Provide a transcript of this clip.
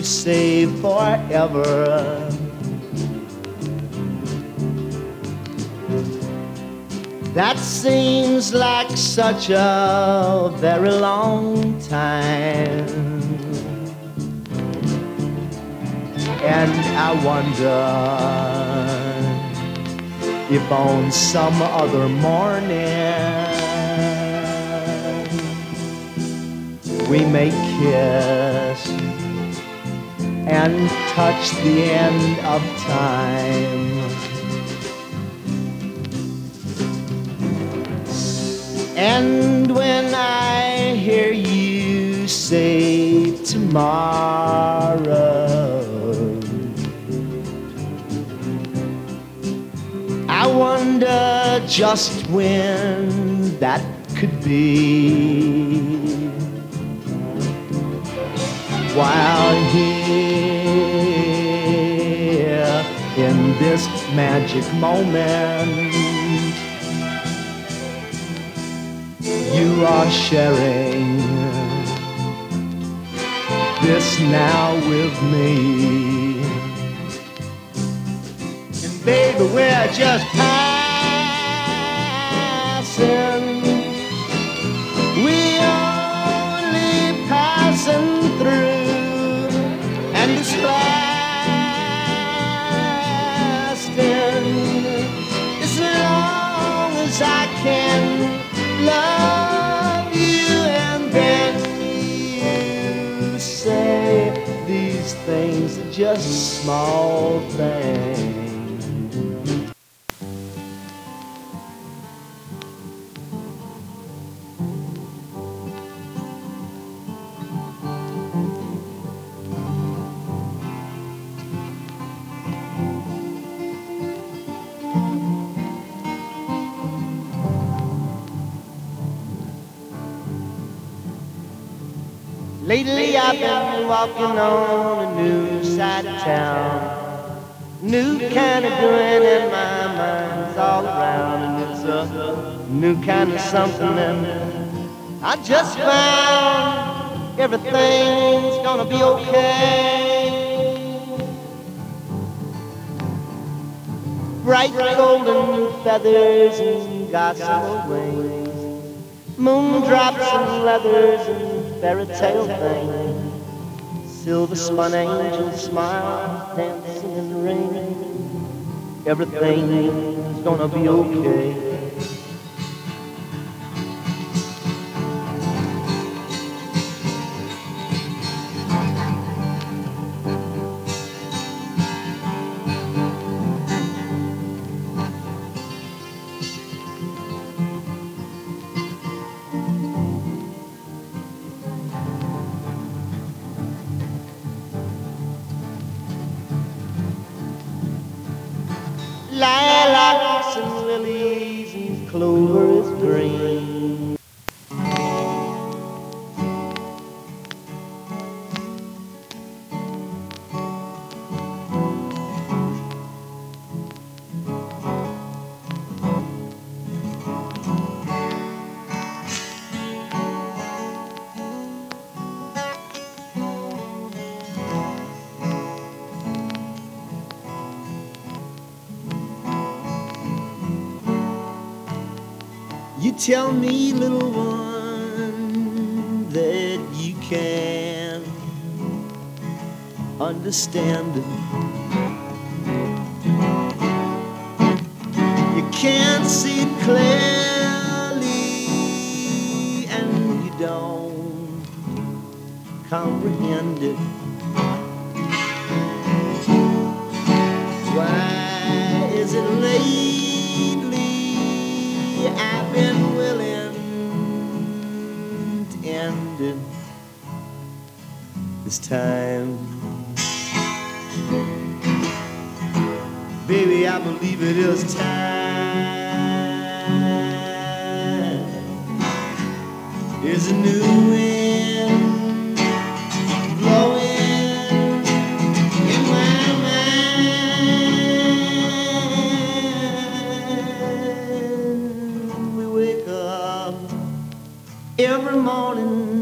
say forever. That seems like such a very long time. And I wonder if on some other morning we may kiss and touch the end of time. And when I hear you say tomorrow, I wonder just when that could be. While here in this magic moment, you are sharing this now with me. And baby, we're just passing. We only passing through, and it's lasting as long as I can love you. And then you say these things are just small things. Lately I've been walking on a new side of town, new kind of doing, and my mind's all around, and it's a new kind of something, and I just found everything's gonna be okay. Bright golden feathers and gossamer wings, moondrops and leathers and fairy tale thing, silver spun angels smile, dancing in the rain. Everything's gonna be okay. Lilacs and lilies and clover is green. You tell me, little one, that you can understand it. You can't see it clearly, and you don't comprehend it. Why is it lately I've been willing to end it this time? Baby, I believe it is time. There's a new wind blowing in my mind. We wake up every morning